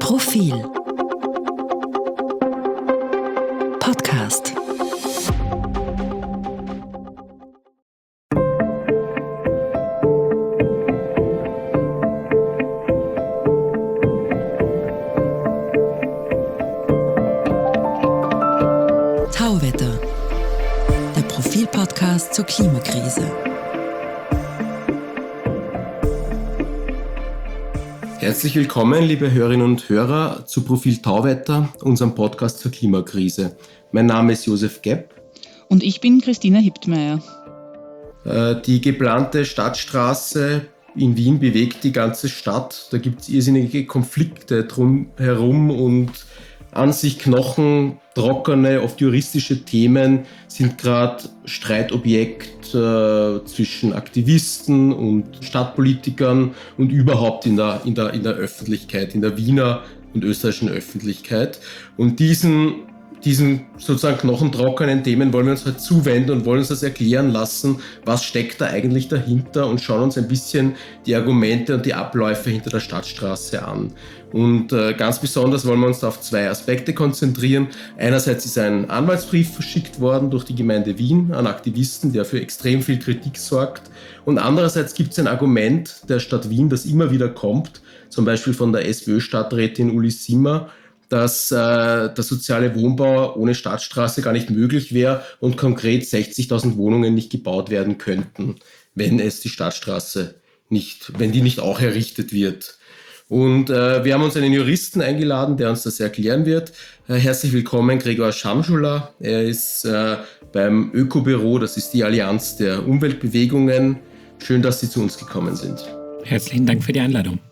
Profil Podcast. Tauwetter, der Profil-Podcast zur Klimakrise. Herzlich willkommen, liebe Hörerinnen und Hörer, zu Profil Tauwetter, unserem Podcast zur Klimakrise. Mein Name ist Josef Gepp. Und ich bin Christina Hiptmeier. Die geplante Stadtstraße in Wien bewegt die ganze Stadt. Da gibt es irrsinnige Konflikte drumherum und an sich knochentrockene, oft juristische Themen sind gerade Streitobjekt zwischen Aktivisten und Stadtpolitikern und überhaupt in der Öffentlichkeit, in der Wiener und österreichischen Öffentlichkeit. Und diesen sozusagen knochentrockenen Themen wollen wir uns halt zuwenden und wollen uns das erklären lassen, was steckt da eigentlich dahinter, und schauen uns ein bisschen die Argumente und die Abläufe hinter der Stadtstraße an. Und ganz besonders wollen wir uns da auf zwei Aspekte konzentrieren. Einerseits ist ein Anwaltsbrief verschickt worden durch die Gemeinde Wien an Aktivisten, der für extrem viel Kritik sorgt. Und andererseits gibt es ein Argument der Stadt Wien, das immer wieder kommt, zum Beispiel von der SPÖ-Stadträtin Uli Simmer, dass der soziale Wohnbau ohne Stadtstraße gar nicht möglich wäre und konkret 60.000 Wohnungen nicht gebaut werden könnten, wenn die Stadtstraße nicht auch errichtet wird. Und wir haben uns einen Juristen eingeladen, der uns das erklären wird. Herzlich willkommen, Gregor Schamschuller. Er ist beim Ökobüro, das ist die Allianz der Umweltbewegungen. Schön, dass Sie zu uns gekommen sind. Herzlichen Dank für die Einladung.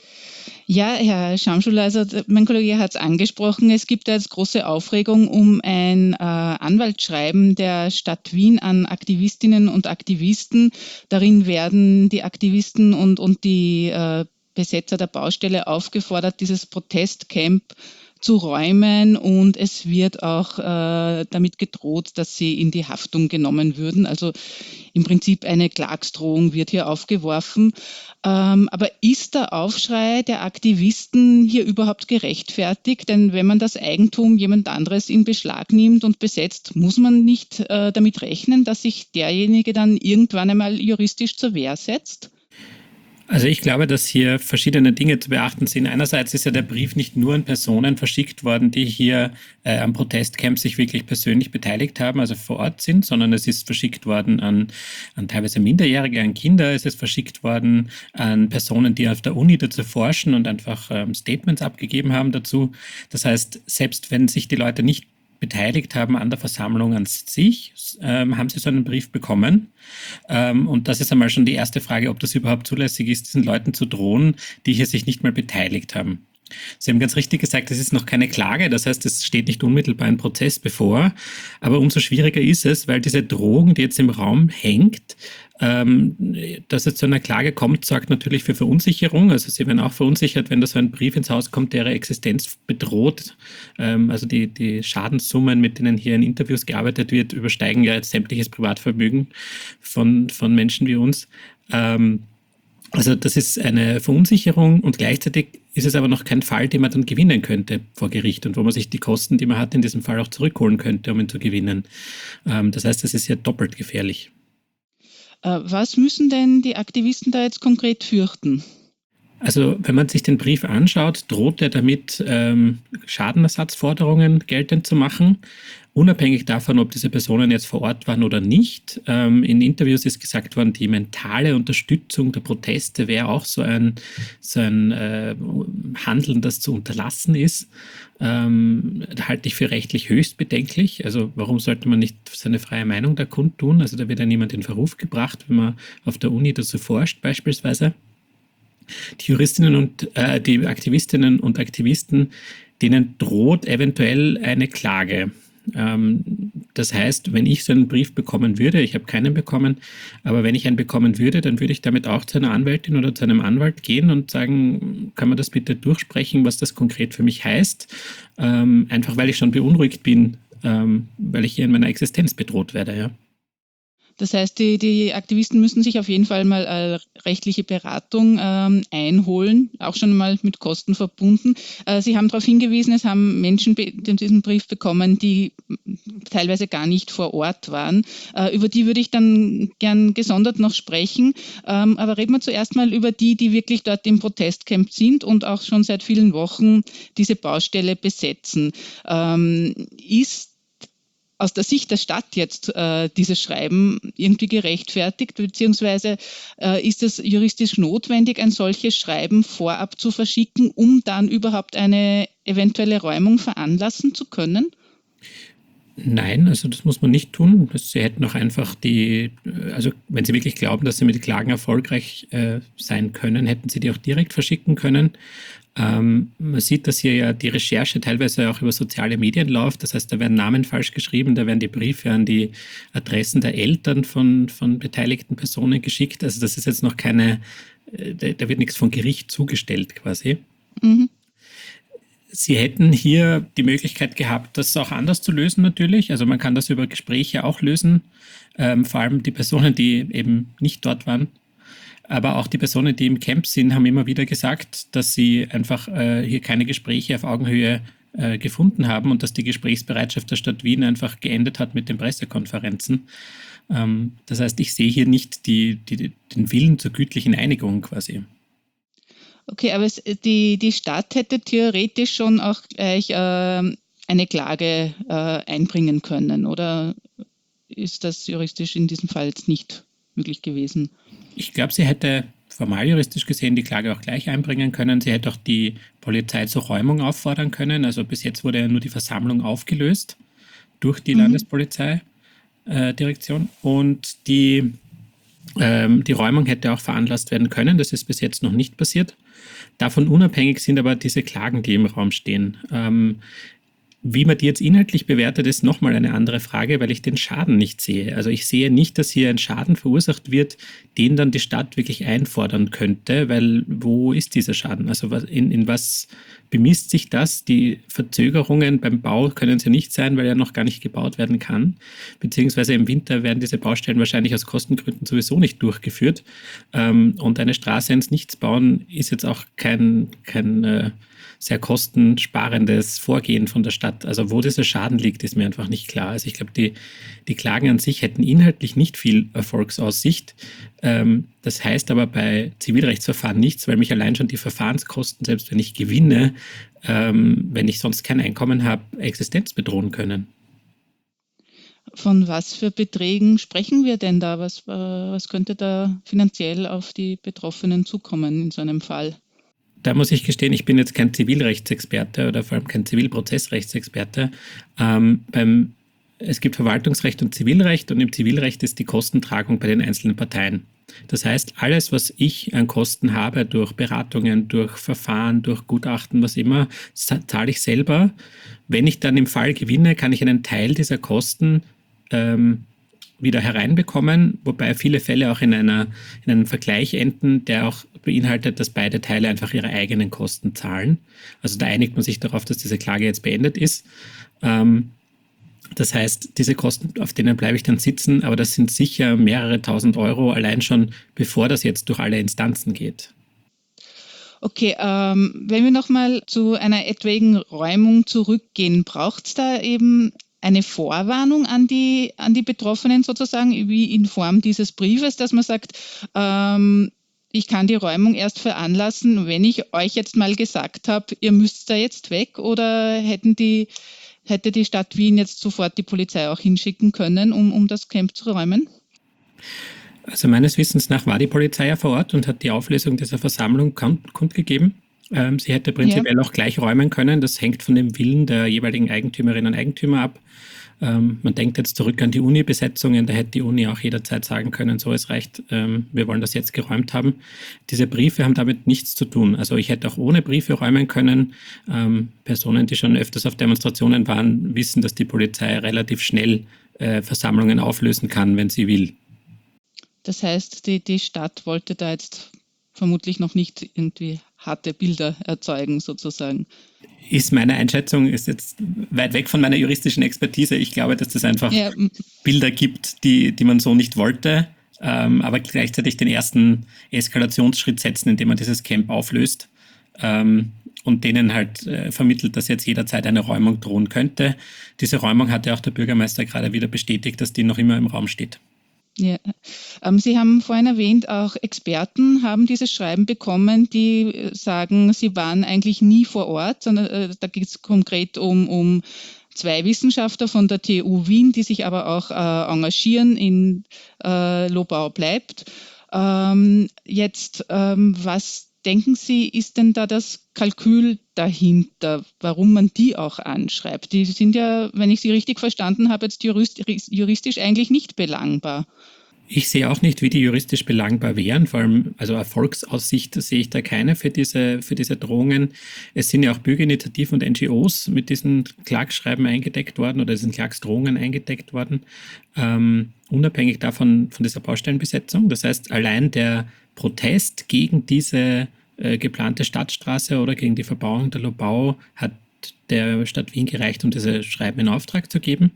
Ja, Herr Schamschuller, also mein Kollege hat es angesprochen, es gibt jetzt große Aufregung um ein Anwaltsschreiben der Stadt Wien an Aktivistinnen und Aktivisten. Darin werden die Aktivisten und die Besetzer der Baustelle aufgefordert, dieses Protestcamp zu räumen, und es wird auch damit gedroht, dass sie in die Haftung genommen würden. Also im Prinzip eine Klagsdrohung wird hier aufgeworfen. Aber ist der Aufschrei der Aktivisten hier überhaupt gerechtfertigt? Denn wenn man das Eigentum jemand anderes in Beschlag nimmt und besetzt, muss man nicht damit rechnen, dass sich derjenige dann irgendwann einmal juristisch zur Wehr setzt? Also ich glaube, dass hier verschiedene Dinge zu beachten sind. Einerseits ist ja der Brief nicht nur an Personen verschickt worden, die hier am Protestcamp sich wirklich persönlich beteiligt haben, also vor Ort sind, sondern es ist verschickt worden an teilweise Minderjährige, an Kinder. Es ist verschickt worden an Personen, die auf der Uni dazu forschen und einfach Statements abgegeben haben dazu. Das heißt, selbst wenn sich die Leute nicht beteiligt haben an der Versammlung an sich, haben sie so einen Brief bekommen. Und das ist einmal schon die erste Frage, ob das überhaupt zulässig ist, diesen Leuten zu drohen, die hier sich nicht mal beteiligt haben. Sie haben ganz richtig gesagt, es ist noch keine Klage, das heißt, es steht nicht unmittelbar ein Prozess bevor, aber umso schwieriger ist es, weil diese Drohung, die jetzt im Raum hängt, dass es zu einer Klage kommt, sorgt natürlich für Verunsicherung. Also sie werden auch verunsichert, wenn da so ein Brief ins Haus kommt, der ihre Existenz bedroht. Also die Schadenssummen, mit denen hier in Interviews gearbeitet wird, übersteigen ja jetzt sämtliches Privatvermögen von Menschen wie uns. Also das ist eine Verunsicherung, und gleichzeitig ist es aber noch kein Fall, den man dann gewinnen könnte vor Gericht und wo man sich die Kosten, die man hat, in diesem Fall auch zurückholen könnte, um ihn zu gewinnen. Das heißt, das ist ja doppelt gefährlich. Was müssen denn die Aktivisten da jetzt konkret fürchten? Also wenn man sich den Brief anschaut, droht er damit, Schadenersatzforderungen geltend zu machen, unabhängig davon, ob diese Personen jetzt vor Ort waren oder nicht. In Interviews ist gesagt worden, die mentale Unterstützung der Proteste wäre auch so ein Handeln, das zu unterlassen ist. Halte ich für rechtlich höchst bedenklich. Also warum sollte man nicht seine freie Meinung da kundtun? Also da wird ja niemand in Verruf gebracht, wenn man auf der Uni dazu forscht beispielsweise. Die Juristinnen und die Aktivistinnen und Aktivisten, denen droht eventuell eine Klage. Das heißt, wenn ich so einen Brief bekommen würde, ich habe keinen bekommen, aber wenn ich einen bekommen würde, dann würde ich damit auch zu einer Anwältin oder zu einem Anwalt gehen und sagen, kann man das bitte durchsprechen, was das konkret für mich heißt? Einfach weil ich schon beunruhigt bin, weil ich hier in meiner Existenz bedroht werde, ja. Das heißt, die Aktivisten müssen sich auf jeden Fall mal rechtliche Beratung einholen, auch schon mal mit Kosten verbunden. Sie haben darauf hingewiesen, es haben Menschen diesen Brief bekommen, die teilweise gar nicht vor Ort waren. Über die würde ich dann gern gesondert noch sprechen. Aber reden wir zuerst mal über die wirklich dort im Protestcamp sind und auch schon seit vielen Wochen diese Baustelle besetzen. Ist aus der Sicht der Stadt jetzt dieses Schreiben irgendwie gerechtfertigt, beziehungsweise ist es juristisch notwendig, ein solches Schreiben vorab zu verschicken, um dann überhaupt eine eventuelle Räumung veranlassen zu können? Nein, also das muss man nicht tun. Sie hätten auch einfach also wenn Sie wirklich glauben, dass Sie mit Klagen erfolgreich sein können, hätten Sie die auch direkt verschicken können. Man sieht, dass hier ja die Recherche teilweise auch über soziale Medien läuft. Das heißt, da werden Namen falsch geschrieben, da werden die Briefe an die Adressen der Eltern von beteiligten Personen geschickt. Also das ist jetzt noch da wird nichts von Gericht zugestellt quasi. Mhm. Sie hätten hier die Möglichkeit gehabt, das auch anders zu lösen natürlich. Also man kann das über Gespräche auch lösen, vor allem die Personen, die eben nicht dort waren. Aber auch die Personen, die im Camp sind, haben immer wieder gesagt, dass sie einfach hier keine Gespräche auf Augenhöhe gefunden haben und dass die Gesprächsbereitschaft der Stadt Wien einfach geendet hat mit den Pressekonferenzen. Das heißt, ich sehe hier nicht den Willen zur gütlichen Einigung quasi. Okay, aber die Stadt hätte theoretisch schon auch gleich eine Klage einbringen können, oder ist das juristisch in diesem Fall jetzt nicht möglich gewesen? Ich glaube, sie hätte formal juristisch gesehen die Klage auch gleich einbringen können. Sie hätte auch die Polizei zur Räumung auffordern können. Also bis jetzt wurde ja nur die Versammlung aufgelöst durch die Landespolizeidirektion. Und die Räumung hätte auch veranlasst werden können. Das ist bis jetzt noch nicht passiert. Davon unabhängig sind aber diese Klagen, die im Raum stehen. Wie man die jetzt inhaltlich bewertet, ist nochmal eine andere Frage, weil ich den Schaden nicht sehe. Also ich sehe nicht, dass hier ein Schaden verursacht wird, den dann die Stadt wirklich einfordern könnte, weil wo ist dieser Schaden? Also in was bemisst sich das? Die Verzögerungen beim Bau können es ja nicht sein, weil ja noch gar nicht gebaut werden kann. Beziehungsweise im Winter werden diese Baustellen wahrscheinlich aus Kostengründen sowieso nicht durchgeführt. Und eine Straße ins Nichts bauen ist jetzt auch kein sehr kostensparendes Vorgehen von der Stadt. Also wo dieser Schaden liegt, ist mir einfach nicht klar. Also ich glaube, die Klagen an sich hätten inhaltlich nicht viel Erfolgsaussicht. Das heißt aber bei Zivilrechtsverfahren nichts, weil mich allein schon die Verfahrenskosten, selbst wenn ich gewinne, wenn ich sonst kein Einkommen habe, Existenz bedrohen können. Von was für Beträgen sprechen wir denn da? Was könnte da finanziell auf die Betroffenen zukommen in so einem Fall? Da muss ich gestehen, ich bin jetzt kein Zivilrechtsexperte oder vor allem kein Zivilprozessrechtsexperte. Es gibt Verwaltungsrecht und Zivilrecht und im Zivilrecht ist die Kostentragung bei den einzelnen Parteien. Das heißt, alles, was ich an Kosten habe durch Beratungen, durch Verfahren, durch Gutachten, was immer, zahle ich selber. Wenn ich dann im Fall gewinne, kann ich einen Teil dieser Kosten wieder hereinbekommen, wobei viele Fälle auch in einem Vergleich enden, der auch beinhaltet, dass beide Teile einfach ihre eigenen Kosten zahlen. Also da einigt man sich darauf, dass diese Klage jetzt beendet ist. Das heißt, diese Kosten, auf denen bleibe ich dann sitzen, aber das sind sicher mehrere tausend Euro, allein schon bevor das jetzt durch alle Instanzen geht. Okay, wenn wir nochmal zu einer etwaigen Räumung zurückgehen, braucht es da eben eine Vorwarnung an die Betroffenen sozusagen, wie in Form dieses Briefes, dass man sagt, ich kann die Räumung erst veranlassen, wenn ich euch jetzt mal gesagt habe, ihr müsst da jetzt weg, oder hätte die Stadt Wien jetzt sofort die Polizei auch hinschicken können, um das Camp zu räumen? Also meines Wissens nach war die Polizei ja vor Ort und hat die Auflösung dieser Versammlung kundgegeben. Sie hätte prinzipiell auch gleich räumen können. Das hängt von dem Willen der jeweiligen Eigentümerinnen und Eigentümer ab. Man denkt jetzt zurück an die Uni-Besetzungen, da hätte die Uni auch jederzeit sagen können, so, es reicht, wir wollen das jetzt geräumt haben. Diese Briefe haben damit nichts zu tun. Also ich hätte auch ohne Briefe räumen können. Personen, die schon öfters auf Demonstrationen waren, wissen, dass die Polizei relativ schnell Versammlungen auflösen kann, wenn sie will. Das heißt, die Stadt wollte da jetzt vermutlich noch nicht irgendwie harte Bilder erzeugen sozusagen. Ist meine Einschätzung, ist jetzt weit weg von meiner juristischen Expertise. Ich glaube, dass es einfach Bilder gibt, die man so nicht wollte, aber gleichzeitig den ersten Eskalationsschritt setzen, indem man dieses Camp auflöst und denen halt vermittelt, dass jetzt jederzeit eine Räumung drohen könnte. Diese Räumung hat ja auch der Bürgermeister gerade wieder bestätigt, dass die noch immer im Raum steht. Ja. Sie haben vorhin erwähnt, auch Experten haben dieses Schreiben bekommen, die sagen, sie waren eigentlich nie vor Ort, sondern da geht es konkret um 2 Wissenschaftler von der TU Wien, die sich aber auch engagieren in Lobau bleibt. Was denken Sie, ist denn da das Kalkül dahinter, warum man die auch anschreibt? Die sind ja, wenn ich Sie richtig verstanden habe, jetzt juristisch eigentlich nicht belangbar. Ich sehe auch nicht, wie die juristisch belangbar wären. Vor allem, also Erfolgsaussicht sehe ich da keine für diese Drohungen. Es sind ja auch Bürgerinitiativen und NGOs mit diesen Klageschreiben eingedeckt worden oder diesen Klagsdrohungen eingedeckt worden, unabhängig davon von dieser Baustellenbesetzung. Das heißt, allein der Protest gegen diese geplante Stadtstraße oder gegen die Verbauung der Lobau hat der Stadt Wien gereicht, um diese Schreiben in Auftrag zu geben.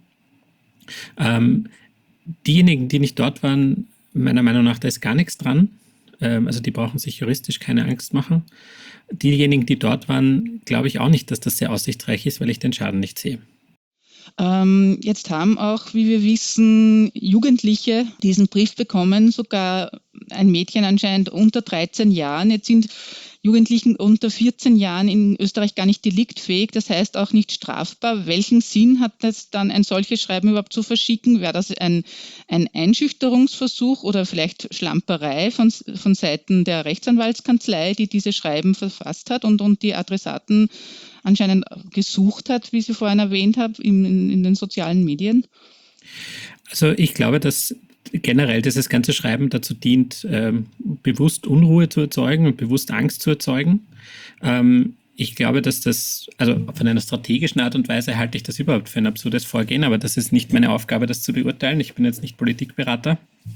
Diejenigen, die nicht dort waren, meiner Meinung nach, da ist gar nichts dran. Also die brauchen sich juristisch keine Angst machen. Diejenigen, die dort waren, glaube ich auch nicht, dass das sehr aussichtsreich ist, weil ich den Schaden nicht sehe. Jetzt haben auch, wie wir wissen, Jugendliche diesen Brief bekommen, sogar ein Mädchen anscheinend unter 13 Jahren. Jetzt sind Jugendlichen unter 14 Jahren in Österreich gar nicht deliktfähig, das heißt auch nicht strafbar. Welchen Sinn hat es dann, ein solches Schreiben überhaupt zu verschicken? Wäre das ein Einschüchterungsversuch oder vielleicht Schlamperei von Seiten der Rechtsanwaltskanzlei, die diese Schreiben verfasst hat und die Adressaten anscheinend gesucht hat, wie Sie vorhin erwähnt haben, in den sozialen Medien? Also ich glaube, dass generell dieses ganze Schreiben dazu dient, bewusst Unruhe zu erzeugen und bewusst Angst zu erzeugen. Ich glaube, dass also von einer strategischen Art und Weise halte ich das überhaupt für ein absurdes Vorgehen, aber das ist nicht meine Aufgabe, das zu beurteilen. Ich bin jetzt nicht Politikberater.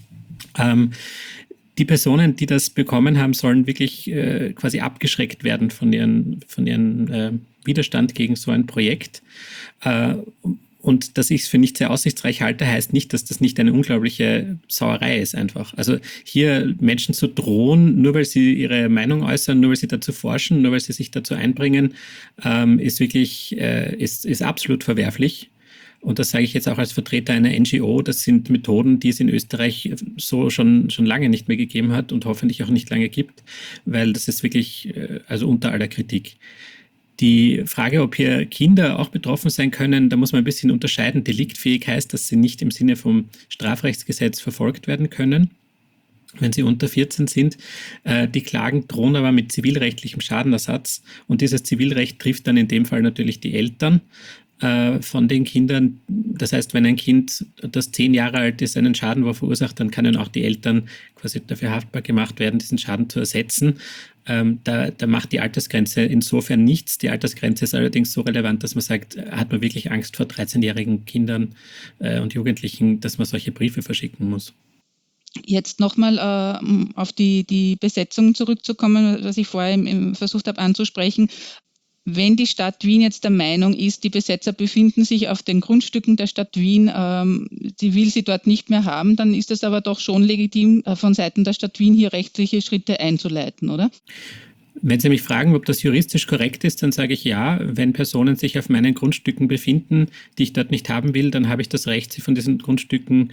Die Personen, die das bekommen haben, sollen wirklich quasi abgeschreckt werden von ihren Widerstand gegen so ein Projekt. Und dass ich es für nicht sehr aussichtsreich halte, heißt nicht, dass das nicht eine unglaubliche Sauerei ist einfach. Also hier Menschen zu drohen, nur weil sie ihre Meinung äußern, nur weil sie dazu forschen, nur weil sie sich dazu einbringen, ist wirklich ist absolut verwerflich. Und das sage ich jetzt auch als Vertreter einer NGO. Das sind Methoden, die es in Österreich so schon lange nicht mehr gegeben hat und hoffentlich auch nicht lange gibt, weil das ist wirklich also unter aller Kritik. Die Frage, ob hier Kinder auch betroffen sein können, da muss man ein bisschen unterscheiden. Deliktfähig heißt, dass sie nicht im Sinne vom Strafrechtsgesetz verfolgt werden können, wenn sie unter 14 sind. Die Klagen drohen aber mit zivilrechtlichem Schadenersatz und dieses Zivilrecht trifft dann in dem Fall natürlich die Eltern von den Kindern. Das heißt, wenn ein Kind, das 10 Jahre alt ist, einen Schaden verursacht, dann können auch die Eltern quasi dafür haftbar gemacht werden, diesen Schaden zu ersetzen. Da macht die Altersgrenze insofern nichts. Die Altersgrenze ist allerdings so relevant, dass man sagt, hat man wirklich Angst vor 13-jährigen Kindern und Jugendlichen, dass man solche Briefe verschicken muss. Jetzt nochmal auf die Besetzung zurückzukommen, was ich vorher versucht habe anzusprechen. Wenn die Stadt Wien jetzt der Meinung ist, die Besetzer befinden sich auf den Grundstücken der Stadt Wien, sie will sie dort nicht mehr haben, dann ist es aber doch schon legitim, von Seiten der Stadt Wien hier rechtliche Schritte einzuleiten, oder? Wenn Sie mich fragen, ob das juristisch korrekt ist, dann sage ich ja. Wenn Personen sich auf meinen Grundstücken befinden, die ich dort nicht haben will, dann habe ich das Recht, sie von diesen Grundstücken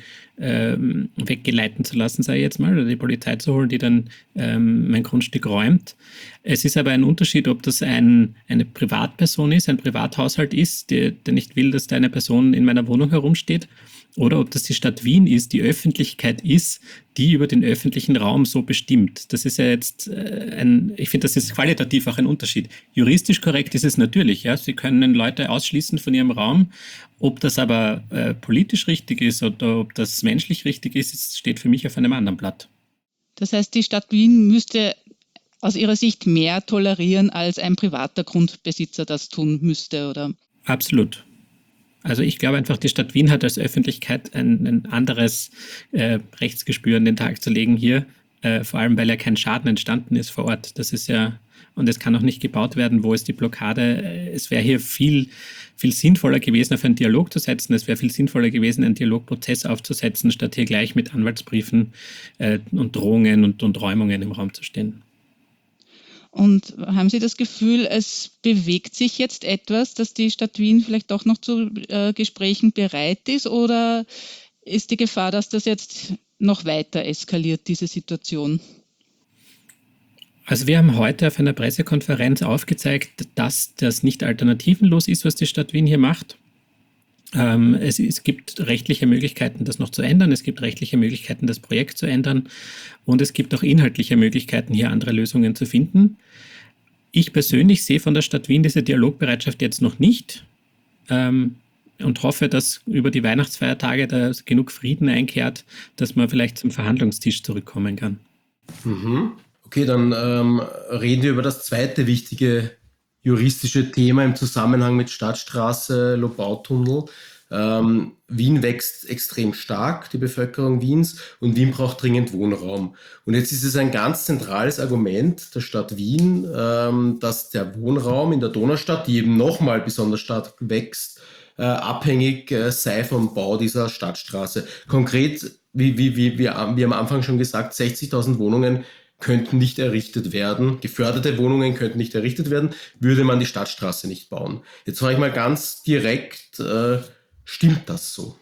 weggeleiten zu lassen, sage ich jetzt mal, oder die Polizei zu holen, die dann mein Grundstück räumt. Es ist aber ein Unterschied, ob das eine Privatperson ist, ein Privathaushalt ist, der nicht will, dass da eine Person in meiner Wohnung herumsteht, oder ob das die Stadt Wien ist, die Öffentlichkeit ist, die über den öffentlichen Raum so bestimmt. Das ist ja jetzt ich finde, das ist qualitativ auch ein Unterschied. Juristisch korrekt ist es natürlich, ja. Sie können Leute ausschließen von ihrem Raum. Ob das aber politisch richtig ist oder ob das menschlich richtig ist, steht für mich auf einem anderen Blatt. Das heißt, die Stadt Wien müsste aus Ihrer Sicht mehr tolerieren, als ein privater Grundbesitzer das tun müsste, oder? Absolut. Also ich glaube einfach, die Stadt Wien hat als Öffentlichkeit ein anderes Rechtsgespür an den Tag zu legen hier, vor allem weil ja kein Schaden entstanden ist vor Ort. Das ist ja und es kann auch nicht gebaut werden. Wo ist die Blockade? Es wäre hier viel, viel sinnvoller gewesen, auf einen Dialog zu setzen. Es wäre viel sinnvoller gewesen, einen Dialogprozess aufzusetzen, statt hier gleich mit Anwaltsbriefen und Drohungen und Räumungen im Raum zu stehen. Und haben Sie das Gefühl, es bewegt sich jetzt etwas, dass die Stadt Wien vielleicht doch noch zu Gesprächen bereit ist? Oder ist die Gefahr, dass das jetzt noch weiter eskaliert, diese Situation? Also wir haben heute auf einer Pressekonferenz aufgezeigt, dass das nicht alternativenlos ist, was die Stadt Wien hier macht. Es gibt rechtliche Möglichkeiten, das noch zu ändern. Es gibt rechtliche Möglichkeiten, das Projekt zu ändern. Und es gibt auch inhaltliche Möglichkeiten, hier andere Lösungen zu finden. Ich persönlich sehe von der Stadt Wien diese Dialogbereitschaft jetzt noch nicht und hoffe, dass über die Weihnachtsfeiertage da genug Frieden einkehrt, dass man vielleicht zum Verhandlungstisch zurückkommen kann. Okay, dann reden wir über das zweite wichtige juristische Thema im Zusammenhang mit Stadtstraße, Lobautunnel. Wien wächst extrem stark, die Bevölkerung Wiens, und Wien braucht dringend Wohnraum. Und jetzt ist es ein ganz zentrales Argument der Stadt Wien, dass der Wohnraum in der Donaustadt, die eben nochmal besonders stark wächst, abhängig sei vom Bau dieser Stadtstraße. Konkret, wie am Anfang schon gesagt, 60.000 Wohnungen könnten nicht errichtet werden, geförderte Wohnungen könnten nicht errichtet werden, würde man die Stadtstraße nicht bauen. Jetzt frage ich mal ganz direkt, stimmt das so?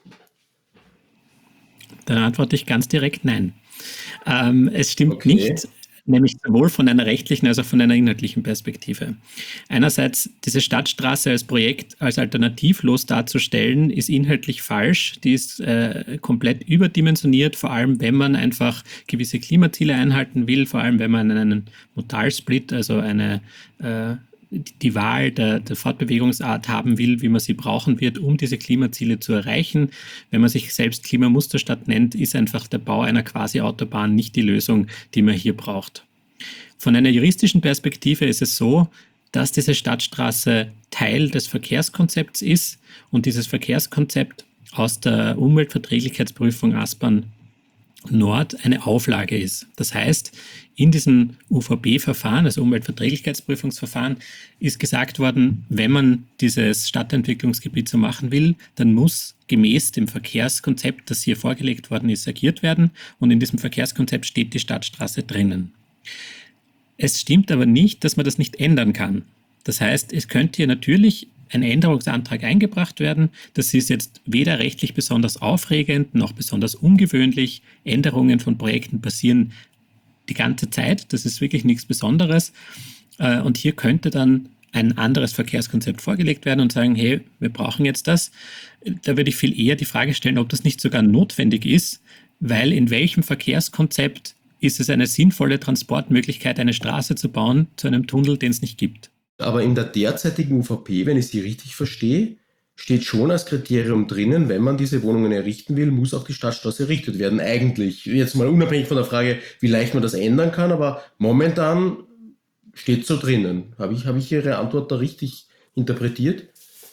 Da antworte ich ganz direkt nein. Es stimmt nicht, nämlich sowohl von einer rechtlichen als auch von einer inhaltlichen Perspektive. Einerseits, diese Stadtstraße als Projekt als alternativlos darzustellen, ist inhaltlich falsch. Die ist komplett überdimensioniert, vor allem wenn man einfach gewisse Klimaziele einhalten will, vor allem wenn man einen Modalsplit, also die Wahl der Fortbewegungsart haben will, wie man sie brauchen wird, um diese Klimaziele zu erreichen. Wenn man sich selbst Klimamusterstadt nennt, ist einfach der Bau einer Quasi-Autobahn nicht die Lösung, die man hier braucht. Von einer juristischen Perspektive ist es so, dass diese Stadtstraße Teil des Verkehrskonzepts ist und dieses Verkehrskonzept aus der Umweltverträglichkeitsprüfung Aspern Nord eine Auflage ist. Das heißt, in diesem UVP-Verfahren, also Umweltverträglichkeitsprüfungsverfahren, ist gesagt worden, wenn man dieses Stadtentwicklungsgebiet so machen will, dann muss gemäß dem Verkehrskonzept, das hier vorgelegt worden ist, agiert werden. Und in diesem Verkehrskonzept steht die Stadtstraße drinnen. Es stimmt aber nicht, dass man das nicht ändern kann. Das heißt, es könnte hier natürlich ein Änderungsantrag eingebracht werden. Das ist jetzt weder rechtlich besonders aufregend noch besonders ungewöhnlich. Änderungen von Projekten passieren die ganze Zeit. Das ist wirklich nichts Besonderes. Und hier könnte dann ein anderes Verkehrskonzept vorgelegt werden und sagen, hey, wir brauchen jetzt das. Da würde ich viel eher die Frage stellen, ob das nicht sogar notwendig ist, weil in welchem Verkehrskonzept ist es eine sinnvolle Transportmöglichkeit, eine Straße zu bauen zu einem Tunnel, den es nicht gibt. Aber in der derzeitigen UVP, wenn ich sie richtig verstehe, steht schon als Kriterium drinnen, wenn man diese Wohnungen errichten will, muss auch die Stadtstraße errichtet werden. Eigentlich, jetzt mal unabhängig von der Frage, wie leicht man das ändern kann, aber momentan steht so drinnen. Habe ich Ihre Antwort da richtig interpretiert?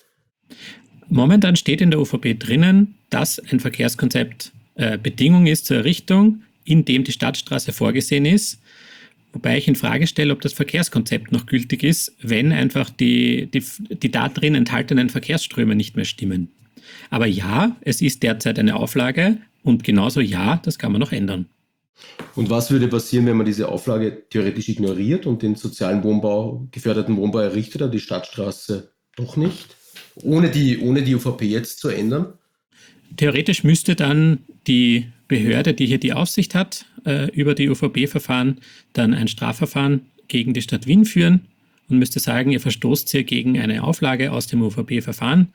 Momentan steht in der UVP drinnen, dass ein Verkehrskonzept Bedingung ist zur Errichtung, in dem die Stadtstraße vorgesehen ist. Wobei ich in Frage stelle, ob das Verkehrskonzept noch gültig ist, wenn einfach die da drin enthaltenen Verkehrsströme nicht mehr stimmen. Aber ja, es ist derzeit eine Auflage und genauso ja, das kann man noch ändern. Und was würde passieren, wenn man diese Auflage theoretisch ignoriert und den sozialen Wohnbau, geförderten Wohnbau errichtet, aber die Stadtstraße doch nicht? Ohne die UVP jetzt zu ändern? Theoretisch müsste dann die Behörde, die hier die Aufsicht hat, über die UVP-Verfahren dann ein Strafverfahren gegen die Stadt Wien führen und müsste sagen, ihr verstoßt hier gegen eine Auflage aus dem UVP-Verfahren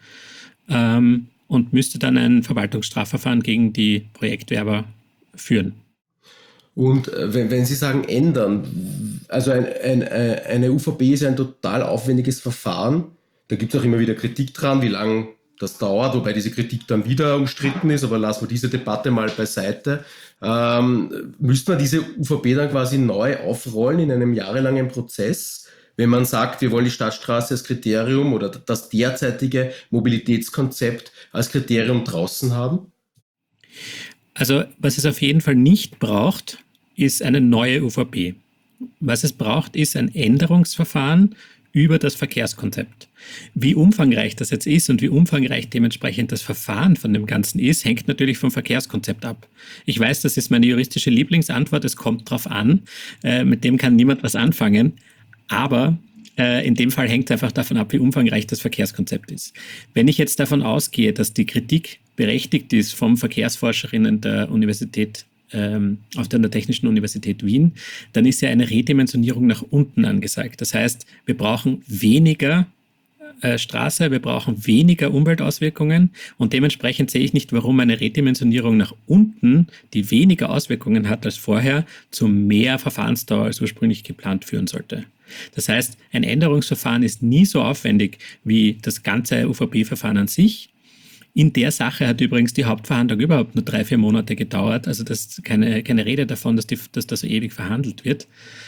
und müsste dann ein Verwaltungsstrafverfahren gegen die Projektwerber führen. Und wenn Sie sagen ändern, also eine UVP ist ein total aufwendiges Verfahren, da gibt es auch immer wieder Kritik dran, wie lange das dauert, wobei diese Kritik dann wieder umstritten ist, aber lassen wir diese Debatte mal beiseite. Müsste man diese UVP dann quasi neu aufrollen in einem jahrelangen Prozess, wenn man sagt, wir wollen die Stadtstraße als Kriterium oder das derzeitige Mobilitätskonzept als Kriterium draußen haben? Also was es auf jeden Fall nicht braucht, ist eine neue UVP. Was es braucht, ist ein Änderungsverfahren über das Verkehrskonzept. Wie umfangreich das jetzt ist und wie umfangreich dementsprechend das Verfahren von dem Ganzen ist, hängt natürlich vom Verkehrskonzept ab. Ich weiß, das ist meine juristische Lieblingsantwort, es kommt drauf an, mit dem kann niemand was anfangen, aber in dem Fall hängt es einfach davon ab, wie umfangreich das Verkehrskonzept ist. Wenn ich jetzt davon ausgehe, dass die Kritik berechtigt ist von Verkehrsforscherinnen der Universität auf der Technischen Universität Wien, dann ist ja eine Redimensionierung nach unten angesagt. Das heißt, wir brauchen weniger Straße, wir brauchen weniger Umweltauswirkungen und dementsprechend sehe ich nicht, warum eine Redimensionierung nach unten, die weniger Auswirkungen hat als vorher, zu mehr Verfahrensdauer als ursprünglich geplant führen sollte. Das heißt, ein Änderungsverfahren ist nie so aufwendig wie das ganze UVP-Verfahren an sich. In der Sache hat übrigens die Hauptverhandlung überhaupt nur 3-4 Monate gedauert. Also das ist keine Rede davon, dass das so ewig verhandelt wird.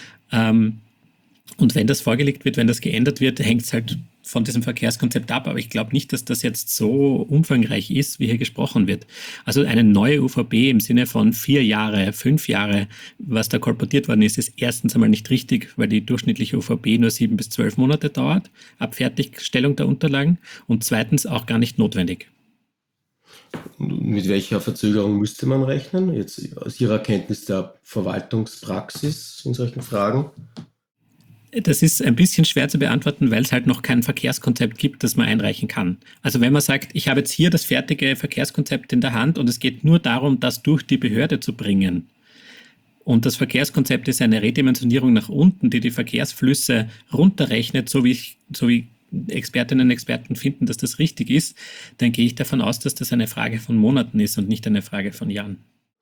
Und wenn das vorgelegt wird, wenn das geändert wird, hängt es halt von diesem Verkehrskonzept ab. Aber ich glaube nicht, dass das jetzt so umfangreich ist, wie hier gesprochen wird. Also eine neue UVP im Sinne von 4 Jahre, 5 Jahre, was da kolportiert worden ist, ist erstens einmal nicht richtig, weil die durchschnittliche UVP nur 7 bis 12 Monate dauert, ab Fertigstellung der Unterlagen. Und zweitens auch gar nicht notwendig. Mit welcher Verzögerung müsste man rechnen? Jetzt aus Ihrer Kenntnis der Verwaltungspraxis in solchen Fragen? Das ist ein bisschen schwer zu beantworten, weil es halt noch kein Verkehrskonzept gibt, das man einreichen kann. Also wenn man sagt, ich habe jetzt hier das fertige Verkehrskonzept in der Hand und es geht nur darum, das durch die Behörde zu bringen. Und das Verkehrskonzept ist eine Redimensionierung nach unten, die Verkehrsflüsse runterrechnet, so wie Expertinnen und Experten finden, dass das richtig ist, dann gehe ich davon aus, dass das eine Frage von Monaten ist und nicht eine Frage von Jahren.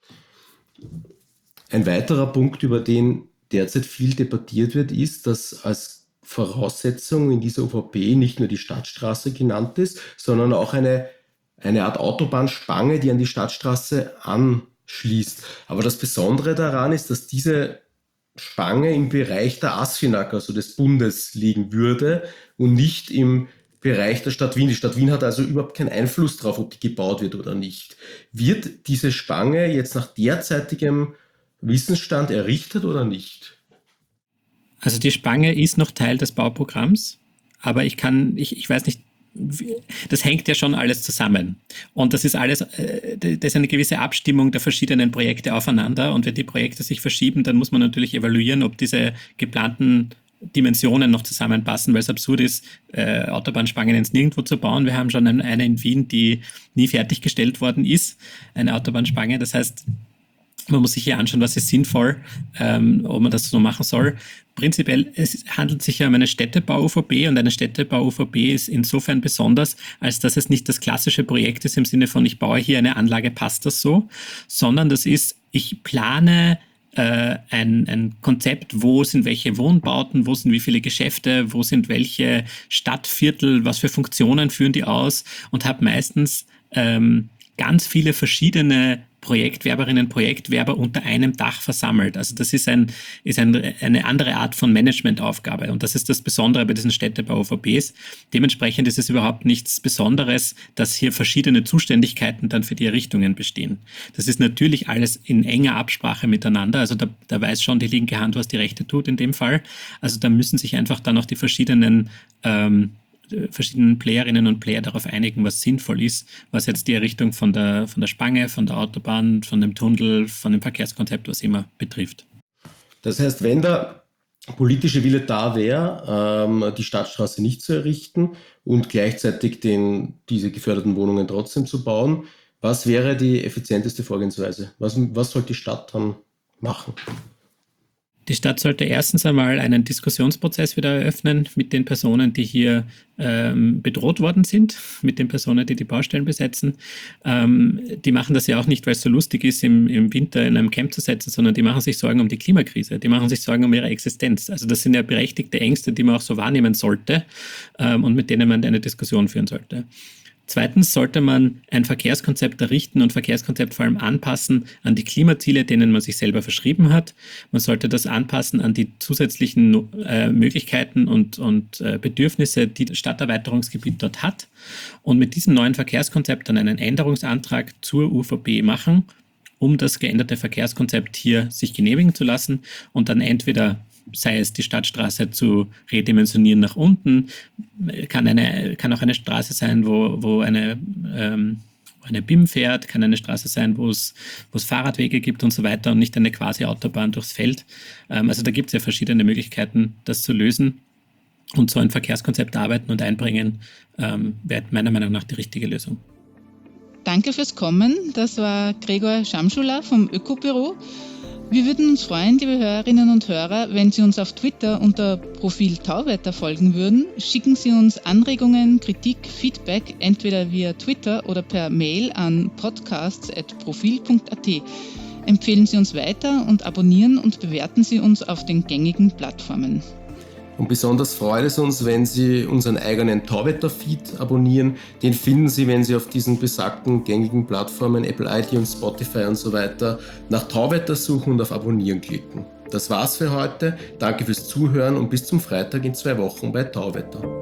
Ein weiterer Punkt, über den derzeit viel debattiert wird, ist, dass als Voraussetzung in dieser UVP nicht nur die Stadtstraße genannt ist, sondern auch eine Art Autobahnspange, die an die Stadtstraße anschließt. Aber das Besondere daran ist, dass diese Spange im Bereich der ASFINAG, also des Bundes, liegen würde und nicht im Bereich der Stadt Wien. Die Stadt Wien hat also überhaupt keinen Einfluss darauf, ob die gebaut wird oder nicht. Wird diese Spange jetzt nach derzeitigem Wissensstand errichtet oder nicht? Also die Spange ist noch Teil des Bauprogramms, aber ich weiß nicht, das hängt ja schon alles zusammen. Und das ist alles, das ist eine gewisse Abstimmung der verschiedenen Projekte aufeinander. Und wenn die Projekte sich verschieben, dann muss man natürlich evaluieren, ob diese geplanten Dimensionen noch zusammenpassen, weil es absurd ist, Autobahnspangen ins Nirgendwo zu bauen. Wir haben schon eine in Wien, die nie fertiggestellt worden ist, eine Autobahnspange. Das heißt, man muss sich hier anschauen, was ist sinnvoll, ob man das so machen soll. Prinzipiell, es handelt sich ja um eine Städtebau-UVP und eine Städtebau-UVP ist insofern besonders, als dass es nicht das klassische Projekt ist im Sinne von, ich baue hier eine Anlage, passt das so, sondern das ist, ich plane ein Konzept, wo sind welche Wohnbauten, wo sind wie viele Geschäfte, wo sind welche Stadtviertel, was für Funktionen führen die aus und habe meistens ganz viele verschiedene Projektwerberinnen, Projektwerber unter einem Dach versammelt. Also das ist eine andere Art von Managementaufgabe und das ist das Besondere bei diesen Städtebau-UVPs. Dementsprechend ist es überhaupt nichts Besonderes, dass hier verschiedene Zuständigkeiten dann für die Errichtungen bestehen. Das ist natürlich alles in enger Absprache miteinander, also da weiß schon die linke Hand, was die rechte tut in dem Fall. Also da müssen sich einfach dann auch die verschiedenen Playerinnen und Player darauf einigen, was sinnvoll ist, was jetzt die Errichtung von der Spange, von der Autobahn, von dem Tunnel, von dem Verkehrskonzept, was immer betrifft. Das heißt, wenn der politische Wille da wäre, die Stadtstraße nicht zu errichten und gleichzeitig diese geförderten Wohnungen trotzdem zu bauen, was wäre die effizienteste Vorgehensweise? Was soll die Stadt dann machen? Die Stadt sollte erstens einmal einen Diskussionsprozess wieder eröffnen mit den Personen, die hier bedroht worden sind, mit den Personen, die die Baustellen besetzen. Die machen das ja auch nicht, weil es so lustig ist, im Winter in einem Camp zu setzen, sondern die machen sich Sorgen um die Klimakrise, die machen sich Sorgen um ihre Existenz. Also das sind ja berechtigte Ängste, die man auch so wahrnehmen sollte und mit denen man eine Diskussion führen sollte. Zweitens sollte man ein Verkehrskonzept errichten und Verkehrskonzept vor allem anpassen an die Klimaziele, denen man sich selber verschrieben hat. Man sollte das anpassen an die zusätzlichen Möglichkeiten und Bedürfnisse, die das Stadterweiterungsgebiet dort hat. Und mit diesem neuen Verkehrskonzept dann einen Änderungsantrag zur UVP machen, um das geänderte Verkehrskonzept hier sich genehmigen zu lassen und dann entweder sei es die Stadtstraße zu redimensionieren nach unten, kann auch eine Straße sein, wo eine BIM fährt, kann eine Straße sein, wo es Fahrradwege gibt und so weiter und nicht eine quasi Autobahn durchs Feld. Also da gibt es ja verschiedene Möglichkeiten, das zu lösen. Und so ein Verkehrskonzept arbeiten und einbringen, wäre meiner Meinung nach die richtige Lösung. Danke fürs Kommen. Das war Gregor Schamschuler vom Ökobüro. Wir würden uns freuen, liebe Hörerinnen und Hörer, wenn Sie uns auf Twitter unter Profil Tauwetter folgen würden. Schicken Sie uns Anregungen, Kritik, Feedback entweder via Twitter oder per Mail an podcasts@profil.at. Empfehlen Sie uns weiter und abonnieren und bewerten Sie uns auf den gängigen Plattformen. Und besonders freut es uns, wenn Sie unseren eigenen Tauwetter-Feed abonnieren. Den finden Sie, wenn Sie auf diesen besagten gängigen Plattformen, Apple, iTunes, Spotify und so weiter, nach Tauwetter suchen und auf Abonnieren klicken. Das war's für heute. Danke fürs Zuhören und bis zum Freitag in 2 Wochen bei Tauwetter.